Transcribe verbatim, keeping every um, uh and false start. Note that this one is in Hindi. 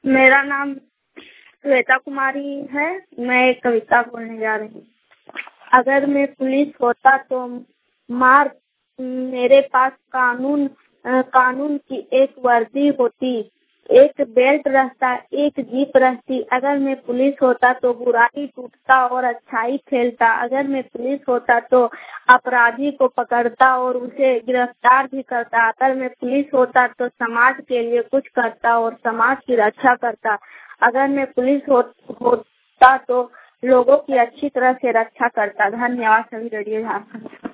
मेरा नाम श्वेता कुमारी है। मैं एक कविता बोलने जा रही हूँ। अगर मैं पुलिस होता तो मार मेरे पास कानून अ, कानून की एक वर्दी होती, एक बेल्ट रहता, एक जीप रहती। अगर मैं पुलिस होता तो बुराई टूटता और अच्छाई फैलता। अगर मैं पुलिस होता तो अपराधी को पकड़ता और उसे गिरफ्तार भी करता। अगर मैं पुलिस होता तो समाज के लिए कुछ करता और समाज की रक्षा करता। अगर मैं पुलिस हो, होता तो लोगों की अच्छी तरह से रक्षा करता। धन्यवाद सभी रेडियो झारखंड।